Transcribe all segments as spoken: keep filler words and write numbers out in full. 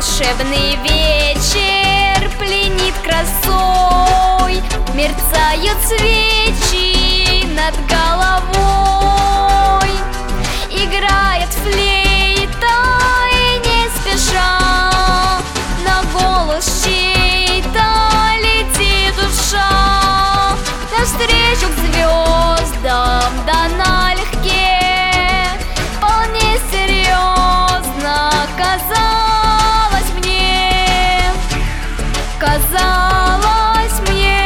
Волшебный вечер пленит красой, мерцают свечи над головой, играет флейта и не спеша на голос чей-то летит душа. Навстречу к звездам да налегке, вполне серьезно казалось мне, казалось мне.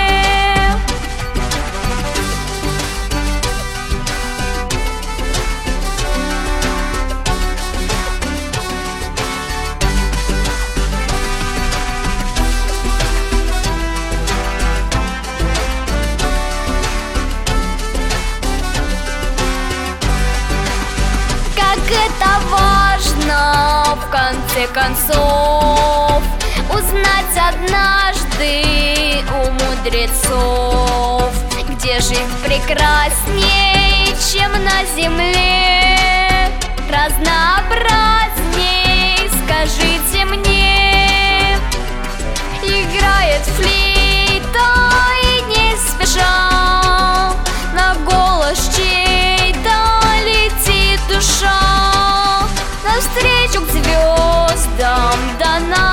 Как это важно, в конце концов, узнать однажды у мудрецов, где жизнь прекрасней, чем на земле, разнообразней, скажите мне. Играет флейта и не спеша на голос чей-то летит душа. Навстречу к звездам да на